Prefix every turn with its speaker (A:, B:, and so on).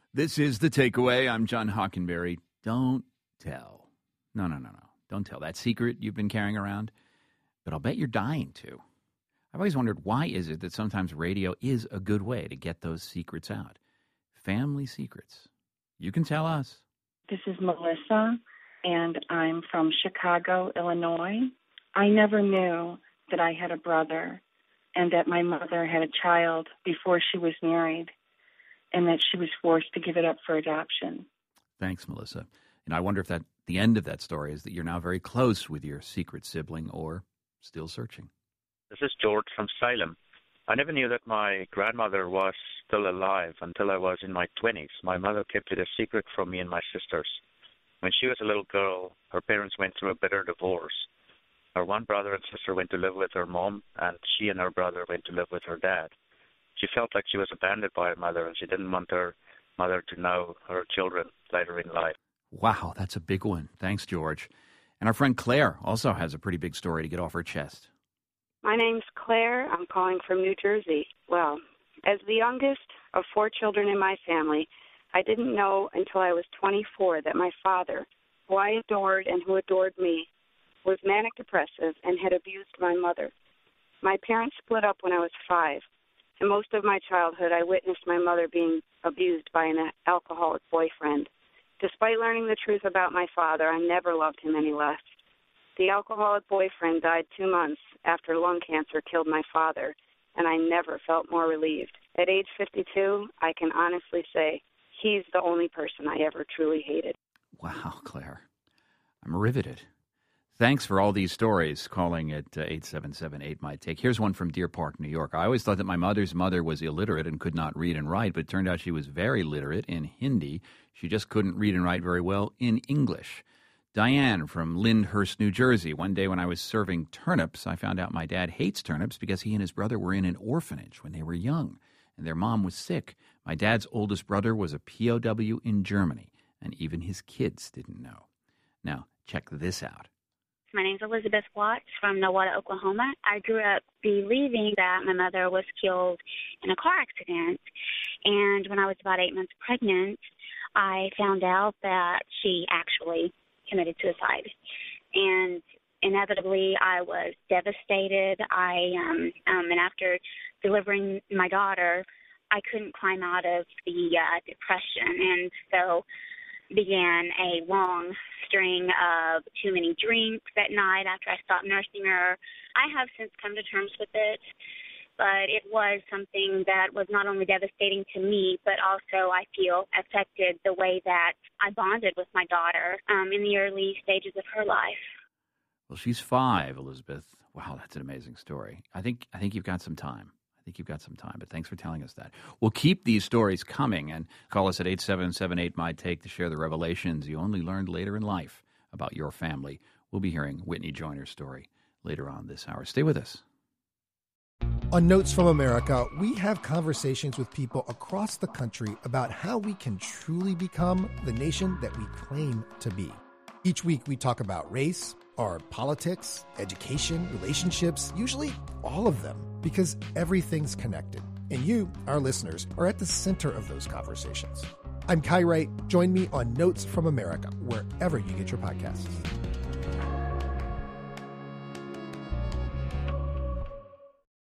A: This is The Takeaway. I'm John Hockenberry. Don't tell. No. Don't tell that secret you've been carrying around. But I'll bet you're dying to. I've always wondered, why is it that sometimes radio is a good way to get those secrets out? Family secrets. You can tell us.
B: This is Melissa, and I'm from Chicago, Illinois. I never knew that I had a brother and that my mother had a child before she was married and that she was forced to give it up for adoption.
A: Thanks, Melissa. And I wonder if that the end of that story is that you're now very close with your secret sibling or still searching.
C: This is George from Salem. I never knew that my grandmother was still alive until I was in my 20s. My mother kept it a secret from me and my sisters. When she was a little girl, her parents went through a bitter divorce. Her one brother and sister went to live with her mom, and she and her brother went to live with her dad. She felt like she was abandoned by her mother, and she didn't want her mother to know her children later in life.
A: Wow, that's a big one. Thanks, George. And our friend Claire also has a pretty big story to get off her chest.
D: My name's Claire. I'm calling from New Jersey. Well, as the youngest of 4 children in my family, I didn't know until I was 24 that my father, who I adored and who adored me, was manic depressive and had abused my mother. My parents split up when I was 5, and most of my childhood I witnessed my mother being abused by an alcoholic boyfriend. Despite learning the truth about my father, I never loved him any less. The alcoholic boyfriend died 2 months after lung cancer killed my father, and I never felt more relieved. At age 52, I can honestly say he's the only person I ever truly hated.
A: Wow, Claire. I'm riveted. Thanks for all these stories, calling at 877-8MIGHT-TAKE. Here's one from Deer Park, New York. I always thought that my mother's mother was illiterate and could not read and write, but it turned out she was very literate in Hindi. She just couldn't read and write very well in English. Diane from Lyndhurst, New Jersey. One day when I was serving turnips, I found out my dad hates turnips because he and his brother were in an orphanage when they were young, and their mom was sick. My dad's oldest brother was a POW in Germany, and even his kids didn't know. Now, check this out.
E: My name's Elizabeth Watts from Nowata, Oklahoma. I grew up believing that my mother was killed in a car accident, and when I was about 8 months pregnant, I found out that she actually committed suicide. And inevitably, I was devastated. And after delivering my daughter, I couldn't climb out of the depression, and so began a long string of too many drinks at night after I stopped nursing her. I have since come to terms with it, but it was something that was not only devastating to me, but also I feel affected the way that I bonded with my daughter in the early stages of her life.
A: Well, she's 5, Elizabeth. Wow, that's an amazing story. I think you've got some time. But thanks for telling us that. We'll keep these stories coming and call us at 877-8MIGHT-TAKE to share the revelations you only learned later in life about your family. We'll be hearing Whitney Joyner's story later on this hour. Stay with us.
F: On Notes from America, we have conversations with people across the country about how we can truly become the nation that we claim to be. Each week we talk about race, our politics, education, relationships, usually all of them, because everything's connected. And you, our listeners, are at the center of those conversations. I'm Kai Wright. Join me on Notes from America, wherever you get your podcasts.